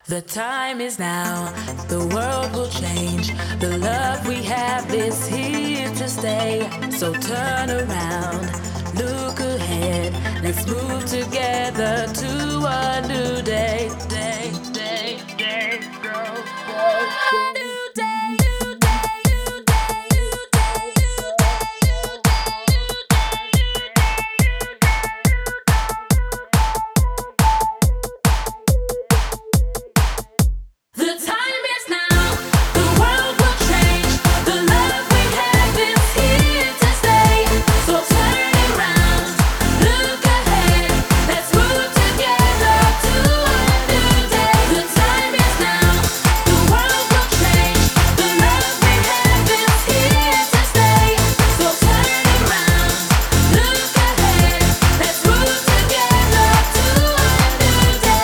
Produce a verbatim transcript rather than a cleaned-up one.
The time is now, the world will change. The love we have is here to stay. So turn around, look ahead. Let's move together to a new day.